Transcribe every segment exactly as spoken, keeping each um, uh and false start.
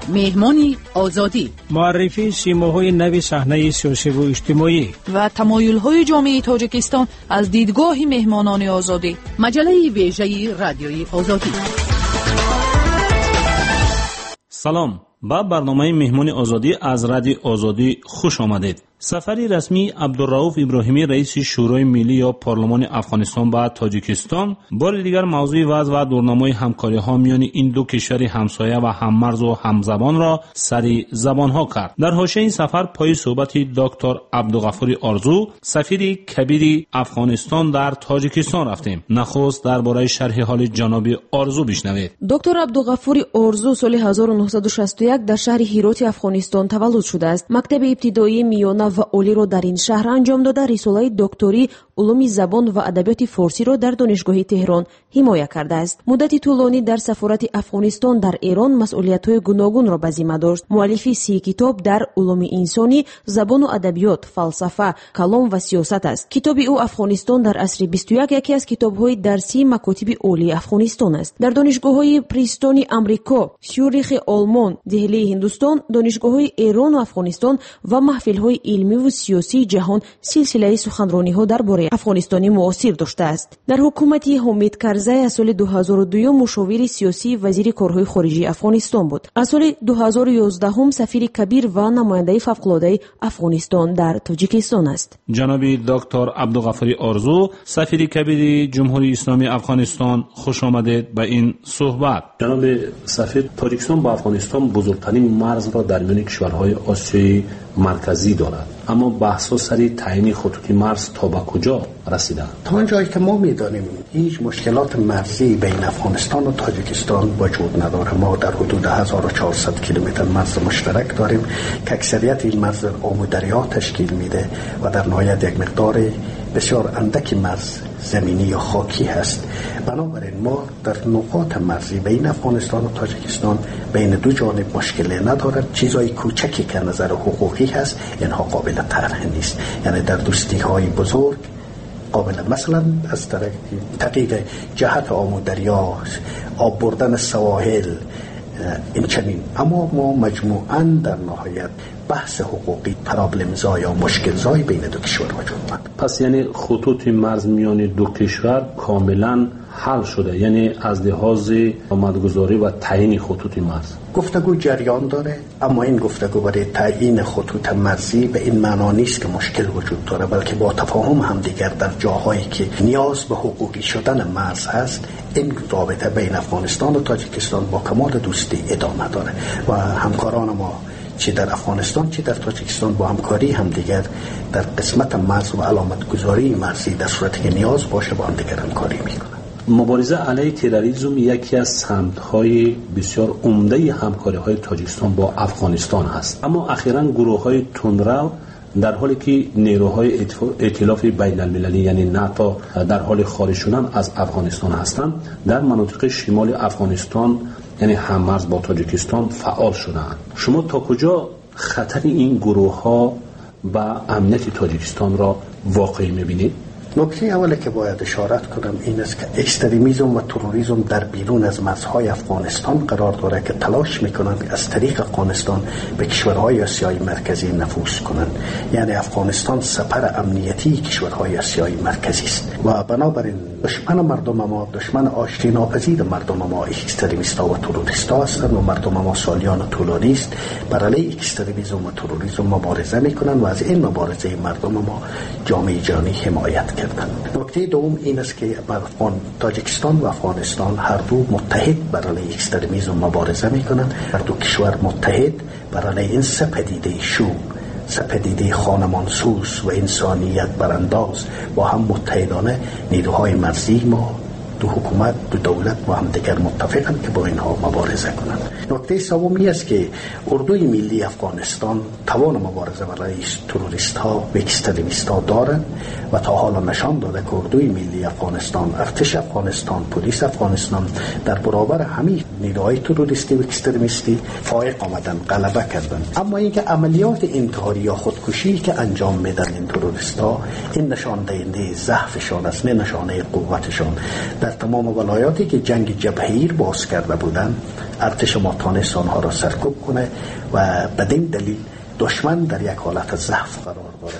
مهمان آزادی، معرفی سیماهای نوی صحنه سیاسی و اجتماعی و تمایل‌های جامعه تاجیکستان از دیدگاه مهمانان آزادی. مجله ویژه رادیوی آزادی. سلام، با برنامه مهمان آزادی از رادیو آزادی خوش آمدید. سفری رسمی عبدالرؤوف ابراهیمی رئیس شورای ملی یا پارلمان افغانستان به تاجیکستان بار دیگر موضوع وضع و دورنمای همکاری ها میان این دو کشور همسایه و هممرز و همزبان را سری زبان ها کرد. در حاشیه این سفر پای صحبت دکتر عبدالغفور آرزو، سفیر کبیر افغانستان در تاجیکستان رفتیم. نخست درباره شرح حال جناب آرزو بشنوید. دکتر عبدالغفور آرزو سال هزار و نهصد و شصت و یک در شهر هیرات افغانستان تولد شده است. مکتب ابتدایی میانه و عالی را در این شهر انجام داده. رساله دکتری علوم زبان و ادبیات فارسی را در دانشگاه تهران حمایت کرده است. مدت طولانی در سفارت افغانستان در ایران مسئولیت‌های گوناگون را به ذمه داشت. مؤلف سی کتاب در علوم انسانی، زبان و ادبیات، فلسفه، کلام و سیاست است. کتاب او افغانستان در عصر بیست و یک یکی از کتاب‌های درسی مکاتب عالی افغانستان است. در دانشگاه‌های پرینستون آمریکا، سیوریخ آلمان، دهلی هندوستان، دانشگاه‌های ایران و افغانستان و محفل‌های علمی و سیاسی جهان سلسله سخنرانی‌ها درباره افغانستان معاصر داشته است. در حکومت حامد کرزی از سال دو هزار و دو مشاور سیاسی وزیر کارهای خارجی افغانستان بود. از سال دو هزار و یازده هم سفیر کبیر و نماینده فوق‌العاده افغانستان در تاجیکستان است. جناب دکتر عبدالغفور آرزو، سفیر کبیر جمهوری اسلامی افغانستان، خوش آمدید به این صحبت. جناب سفیر، تاجیکستان با افغانستان بزرگترین مرز را در میان کشورهای آسیای مرکزی دارد، اما بحث‌ها سر تعیین خطوط مرز تا به کجا رسیده؟ تا آنجایی که ما می‌دانیم هیچ مشکلات مرزی بین افغانستان و تاجیکستان وجود نداره. ما در حدود هزار و چهارصد کیلومتر مرز مشترک داریم که اکثریت این مرز آب و دریا تشکیل میده و در نهایت یک مقدار بسیار اندک مرز زمینی یا خاکی هست. بنابراین ما در نقاط مرزی بین افغانستان و تاجیکستان بین دو جانب مشکلی ندارد. چیزای کوچکی که نظر حقوقی هست اینها قابل طرح نیست. یعنی در دوستی های بزرگ قابل، مثلا از طریق تغییر جهت آب و دریا، آب بردن سواحل، این چنین. اما ما مجموعاً در نهایت بحث حقوقی پرابلم زای یا مشکل زای بین دو کشور وجود دارد. پس یعنی خطوط مرز میان دو کشور کاملا حل شده، یعنی از لحاظ آمدگذاری و تعیین خطوط مرز گفتگو جریان داره، اما این گفتگو برای تعیین خطوط مرزی به این معنا نیست که مشکل وجود داره، بلکه با تفاهم هم دیگر در جاهایی که نیاز به حقوقی شدن مرز هست این رابطه بین افغانستان و تاجیکستان با کمال دوستی ادامه داره و همکاران ما چه در افغانستان چه در تاجیکستان با همکاری هم دیگر در قسمت مرز و علامت گذاری مرزی در صورتی که نیاز باشه با هم دیگر همکاری میکنن. مبارزه علیه تروریسم یکی از سمت‌های بسیار عمده همکاری‌های تاجیکستان با افغانستان است، اما اخیراً گروه‌های تندرو در حالی که نیروهای ائتلاف بین المللی یعنی ناتو در حال خارج شدن از افغانستان هستند، در مناطق شمال افغانستان یعنی هممرز با تاجیکستان فعال شدند. شما تا کجا خطر این گروه‌ها و امنیت تاجیکستان را واقعی می‌بینید؟ نکته اولی که باید اشارت کنم این است که اکستریمیسم و تروریسم در بیرون از مرزهای افغانستان قرار داره که تلاش میکنند از طریق افغانستان به کشورهای آسیای مرکزی نفوذ کنند. یعنی افغانستان سپر امنیتی کشورهای آسیای مرکزی است و بنابراین دشمن مردم ما، دشمن آشتی ناپذیر مردم ما اکستریمیست‌ها و تروریست‌ها هستند و مردم ما سالیان طولانی است بر علیه اکستریمیسم و تروریسم مبارزه میکنند و از این مبارزه مردم ما جامعه جهانی حمایت کرد. نکته دوم این است که افغان تاجیکستان و افغانستان هر دو متحد بر علیه اکستریمیسم مبارزه میکنند. هر دو کشور متحد بر علیه این سه پدیده شوم، سه پدیده خانمانسوز و انسانیت برانداز با هم متحدانه نیروهای مرزی ما، دو حکومت، دو دولت با هم دیگر متفقند که با اینها مبارزه کنند. نکته سومی است که اردوی ملی افغانستان توان مبارزه برای تروریست ها و اکستریمیست ها دارند و تا حالا نشان داده که اردوی ملی افغانستان، ارتش افغانستان، پلیس افغانستان در برابر همین نیروهای تروریستی و اکستریمیستی فائق آمدن، غلبه کردن. اما اینکه عملیات انتحاری یا خودکشی که انجام میدن این تروریست ها این نشان دهنده ضعفشان است، نه نشانه قوتشان. در تمام ولایاتی که جنگ جبهه‌ای باز کرده بودند ارتش ما ناتانست آنها را سرکوب کنه و بدین دلیل دشمن در یک حالت ضعف قرار داره.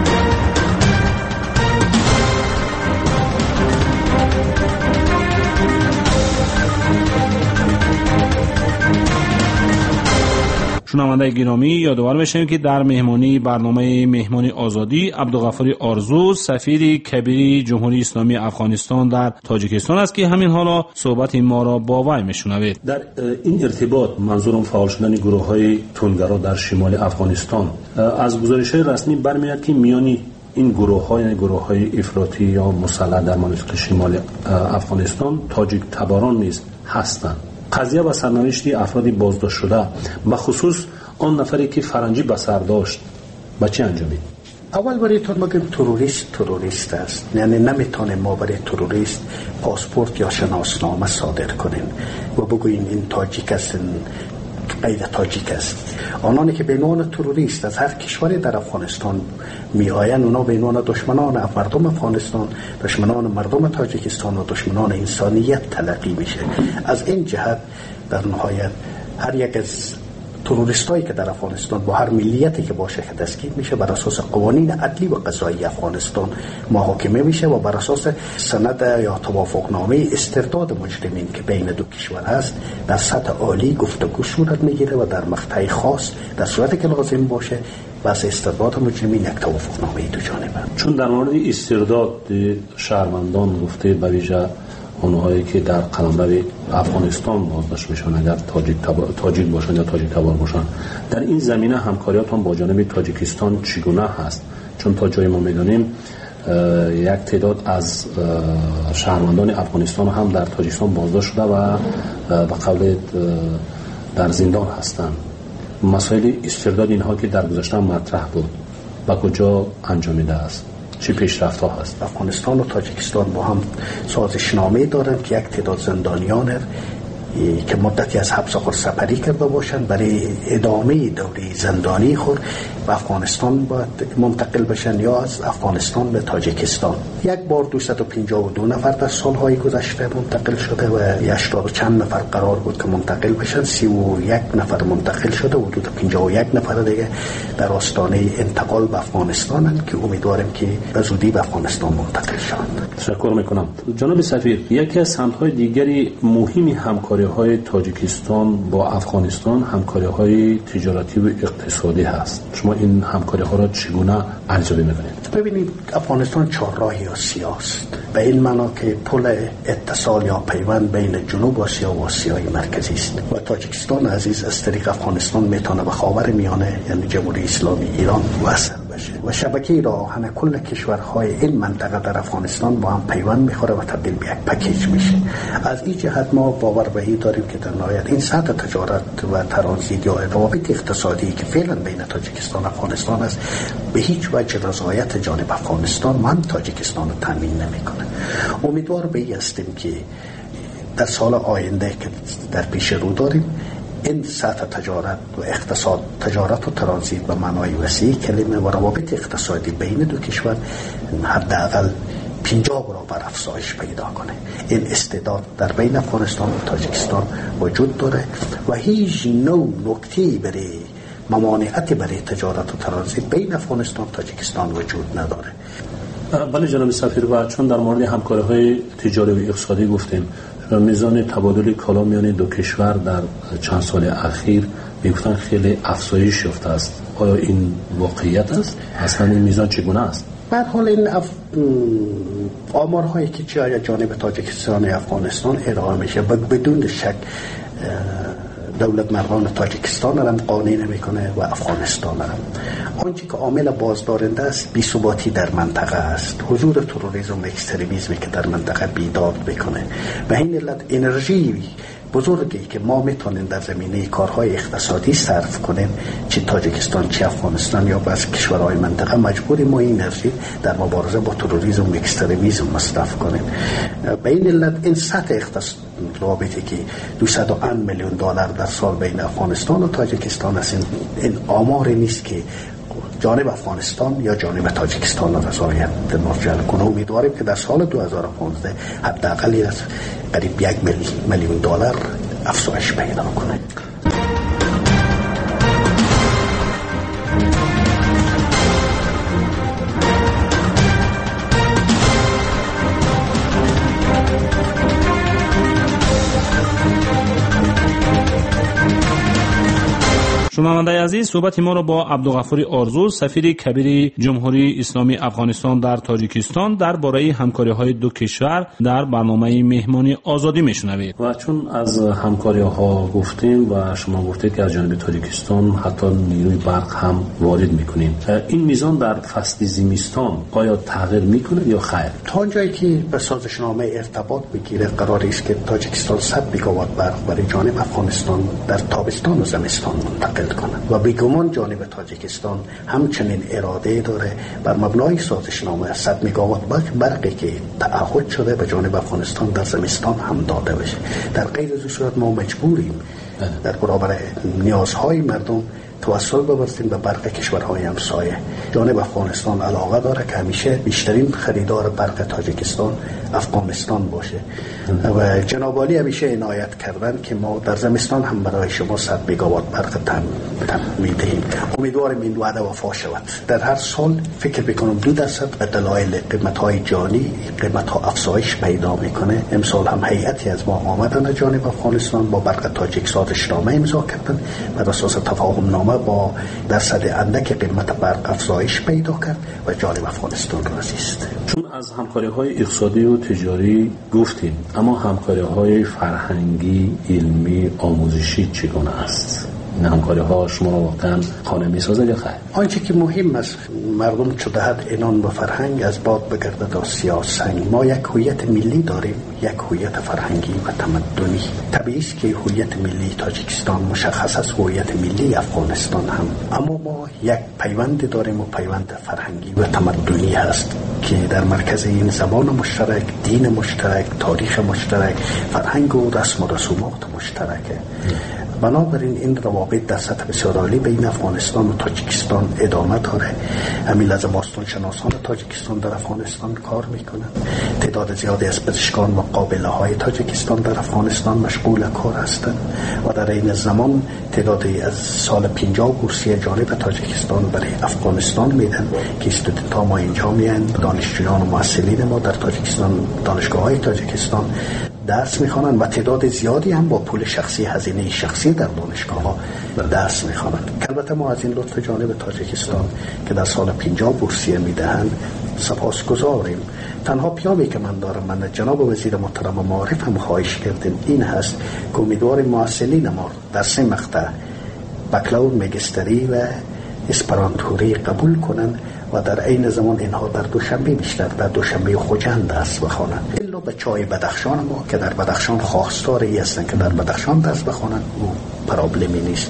شنونده گرامی، یادآور بشیم که در مهمانی برنامه مهمانی آزادی عبدالغفار آرزو سفیر کبیر جمهوری اسلامی افغانستان در تاجیکستان است که همین حالا صحبت ما را با وی میشنوید. در این ارتباط منظورم فعال شدن گروه‌های تندگرا در شمال افغانستان. از گزارش‌های رسمی برمیاد که میانی این گروه‌ها یعنی گروه‌های افراطی یا مسلح در مناطق شمال افغانستان تاجیک تباران نیز هستند. قضیه و سرنوشت افرادی بازداشت شده به خصوص آن نفری که فرنگی به سر داشت به چه انجامید؟ اول برای تو مگم تروریست تروریست است، یعنی نمیتونیم ما برای تروریست پاسپورت یا شناسنامه صادر کنیم و بگوییم این تاجیک است، این غیر تاجیک است. آنانی که به عنوان تروریست از هر کشوری در افغانستان می آیند اونا به عنوان دشمنان مردم افغانستان، دشمنان مردم تاجیکستان و دشمنان انسانیت تلقی میشه. از این جهت در نهایت هر یک از تروریستایی که در افغانستان با هر ملیتی که باشه که دستگیر میشه بر اساس قوانین عدلی و قضایی افغانستان محاکمه میشه و بر اساس سند یا توافقنامه استرداد مجرمین که بین دو کشور هست در سطح عالی گفتگو صورت میگیره و در مقطع خاص در صورتی که لازم باشه واسه استرداد مجرمین یک توافقنامه دو جانبه. چون در مورد استرداد شهروندان گفته به ویژه اونهایی که در قلمرو افغانستان بازداشت میشن اگر تاجیک تبار تاجیک باشن یا تاجیک تبار باشن، در این زمینه همکاریاتون با جانب تاجیکستان چگونه هست؟ چون تا جای ما میدونیم یک تعداد از شهروندان افغانستان هم در تاجیکستان بازداشت شده و به قول در زندان هستند. مسائل استرداد اینها که در گذشته مطرح بود به کجا انجامیده است؟ چه پیشرفت ها هست؟ افغانستان و تاجیکستان با هم سازشنامه دارند که یک تعداد زندانیان که مدتی از حبس خود سپری کرده باشند برای ادامه دوره زندانی خود به افغانستان باید منتقل بشن یا از افغانستان به تاجیکستان. یک بار دویست و پنجاه و دو نفر در سالهای گذشته منتقل شده و هشتاد و چند نفر قرار بود که منتقل بشن، سی و یک نفر منتقل شده و حدود پنجاه و یک نفر دیگه در آستانه انتقال به افغانستان هستند که امیدواریم که به زودی به افغانستان منتقل شوند. تشکر میکنم. جناب سفیر، یکی از سمت‌های دیگری مهمی همکاری های تاجیکستان با افغانستان همکاری های تجارتی و اقتصادی هست. شما این همکاری ها را چگونه ارزیابی میکنید؟ ببینید، افغانستان چهارراهی آسیا است، به این معنا که پل اتصال یا پیوند بین جنوب آسیا و آسیای مرکزی است و تاجیکستان عزیز از طریق افغانستان میتونه به خاور میانه یعنی جمهوری اسلامی ایران وصل بشه و شبکه راهن کل کشورهای این منطقه در افغانستان با هم پیوند میخوره و تبدیل به یک پکیج میشه. از این جهت ما باور به این داریم که در نهایت این سطح تجارت و ترانزیت یا روابط اقتصادی که فعلا بین تاجیکستان و افغانستان است به هیچ وجه رضایت جانب افغانستان و هم تاجیکستان رو تامین نمیکنه. امیدوار به این هستیم که در سال آینده که در پیش رو داریم این سطح تجارت و اقتصاد، تجارت و ترانزیت به معنای وسیع کلمه و روابط اقتصادی بین دو کشور حداقل پنجاه برابر افزایش پیدا کنه. این استعداد در بین افغانستان و تاجیکستان وجود داره و هیچ نوع نکته‌ای برای ممانعت برای تجارت و ترانزیت بین افغانستان و تاجیکستان وجود نداره. بله جناب سفیر، و چون در مورد همکاری‌های تجاری و اقتصادی گفتیم، میزان تبادل کالا میان دو کشور در چند سال اخیر میگفتن خیلی افزایش یافته است. آیا این واقعیت است؟ اصلا این میزان چگونه است؟ به هر حال این اف... آمارهایی که جای جانب تاجیکستان و افغانستان ارائه میشه بدون شک دولت مردان تاجیکستان هم قانع نمیکنه و افغانستان هم. آنچه که عامل بازدارنده است بی‌ثباتی در منطقه است، حضور تروریسم و اکستریمیسمی که در منطقه بیداد بکنه. به این علت انرژی بزرگی که ما میتونیم در زمینه کارهای اقتصادی صرف کنیم، چه تاجیکستان چه افغانستان یا بعض کشورهای منطقه، مجبوریم ما این انرژی در مبارزه با تروریسم و اکستریمیسم مصرف کنیم. به این علت این سطح اقتصاد رابطه که دویست و یک میلیون دلار در سال بین افغانستان و تاجیکستان است، این آماری نیست که جانب افغانستان یا جانب تاجیکستان را رضایت ناجل کنه. امیدواریم که در سال دو هزار و پانزده حداقل از قریب یک میلیون دلار افزایش پیدا کنه. شنوندگان عزیز، صحبت ما را با عبدالغفور آرزو، سفیر کبیر جمهوری اسلامی افغانستان در تاجیکستان درباره همکاری‌های دو کشور در برنامه مهمانی آزادی میشنوید. و چون از همکاری‌ها گفتیم و شما گفتید که از جانب تاجیکستان حتی نیروی برق هم وارد می‌کنیم، این میزان در فصل زمستان آیا تغییر می‌کنه یا خیر؟ تا اونجایی که به سازشنامه ارتباط می‌گیره قرار است که تاجیکستان صد میگاوات برق برای جانب افغانستان در تابستان و زمستان منتقل کنند و بیگمان جانب تاجیکستان همچنین اراده داره بر مبنای سازشنامه صد میگاوات برقی که تعهد شده به جانب افغانستان در زمستان هم داده بشه. در غیر از این صورت ما مجبوریم در برابر نیازهای مردم توسل ببریم به برق کشورهای همسایه. جانب افغانستان علاقه داره که همیشه بیشترین خریدار برق تاجیکستان افغانستان باشه و جناب عالی همیشه عنایت کردن که ما در زمستان هم برای شما صد میگاوات برق تامین میدهیم. امیدوارم این وعده وفا شود. در هر سال فکر میکنم دو درصد به دلایل قیمت‌های جانی قیمت‌ها افزایش پیدا میکنه. امسال هم هیئتی از ما آمدن جانب افغانستان با برق تاجیک سازشنامه امضا کردن بر اساس تفاهم نامه با درصد اندک قیمت برق افزایش پیدا کرد و جانب افغانستان راضی است. چون از همکاری‌های اقتصادی و تجاری گفتیم، اما همکاری‌های فرهنگی، علمی، آموزشی چگونه است؟ این همکاری‌ها شما را واقعاً خانه می‌سازد یا خیر؟ آنچه که مهم است مردم چو دهد عنان به فرهنگ از باد بگردد تا سیاه سنگ. ما یک هویت ملی داریم، یک هویت فرهنگی و تمدنی. طبیعی است که هویت ملی تاجیکستان مشخص است، هویت ملی افغانستان هم، اما ما یک پیوند داریم و پیوند فرهنگی و تمدنی هست که در مرکز این زبان مشترک، دین مشترک، تاریخ مشترک، فرهنگ و رسم و رسومات مشترکه. بنابراین این روابط در سطح بسیار عالی بین افغانستان و تاجیکستان ادامه داره. همین لحظه باستان شناسان تاجیکستان در افغانستان کار میکنند. تعداد زیادی از پزشکان و قابله های تاجیکستان در افغانستان مشغول کار هستند و در این زمان تعدادی از سال پنجاه بورسیه جانب تاجیکستان برای افغانستان میدن که استودنت ها ما اینجا میان. دانشجویان و محصلین ما در تاجیکستان دانشگاه های تاجیکستان درس میخوانند و تعداد زیادی هم با پول شخصی، هزینه شخصی در دانشگاه ها درس میخوانند. البته ما از این لطف جانب تاجیکستان که در سال پنجاه بورسیه میدهند سپاسگزاریم. تنها پیامی که من دارم، من جناب وزیر محترم معارف هم خواهش کردیم این هست که امیدواریم محصلین ما در سه مقطع بکالور، مگستری و اسپرانتوری قبول کنند و در عین زمان اینها در دوشنبه بیشتر در دوشنبه خوجند درس بخوانند. الا به چای بدخشان ما که در بدخشان خواستاری هستن که در بدخشان درس بخوانند او پرابلمی نیست.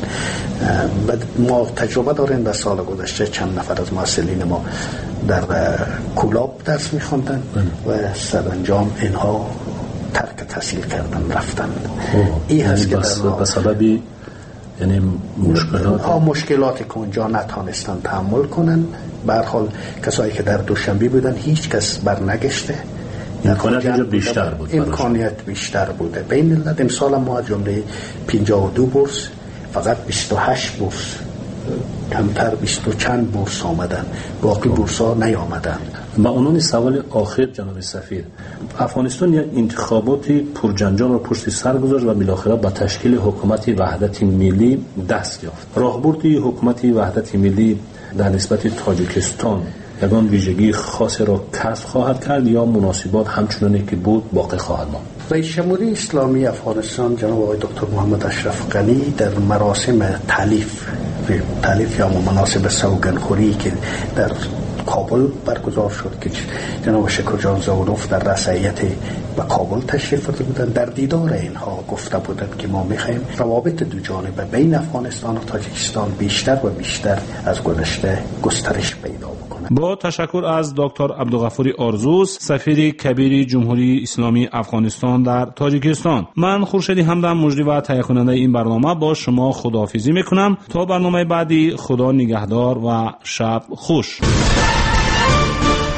ما تجربه داریم در سال گذشته چند نفر از محصلین ما در کولاب درس میخوندن و سرانجام اینها ترک تحصیل کردن رفتن. این هست که به سببی یعنی مشکلات ها مشکلاتی که اونجا نتانستن تحمل کنن. به هر حال کسایی که در دوشنبه بودن هیچ کس برنگشته. امکانیت اینجا بیشتر بود. امکانیت بیشتر بوده. به این علت امسال ما از جمله پنجاه و دو بورس فقط بیست و هشت بورس، کمتر بیست و چند بورس آمدن، باقی بورس ها نیامدن. با عنوان سوال آخر جناب سفیر، افغانستان یک انتخاباتی پرجنجال را پشت سر گذاشت و بالاخره به تشکیل حکومت وحدت ملی دست یافت. راهبرد حکومت وحدت ملی در نسبت تاجیکستان یگان ویژگی خاصی را کسب خواهد کرد یا مناسبات همچنانی که بود باقی خواهد ماند؟ رئیس جمهوری اسلامی افغانستان جناب آقای دکتر محمد اشرف غنی در مراسم تالیف تالیف یا مناسب سوگندخوری که در کابل برگزار شد که جناب شکرجان زاروف در رئیس به کابل تشریف آورده بودند، در دیدار اینها گفته بودند که ما می‌خوایم روابط دو جانبه بین افغانستان و تاجیکستان بیشتر و بیشتر از گذشته گسترش پیدا بکنه. با تشکر از دکتر عبدالغفور آرزو، سفیر کبیر جمهوری اسلامی افغانستان در تاجیکستان. من خورشیدی همدم مجری و تهیه کننده این برنامه با شما خداحافظی میکنم تا برنامه بعدی. خدا نگهدار و شب خوش.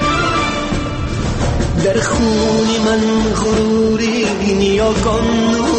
در خون من غروری نیا کن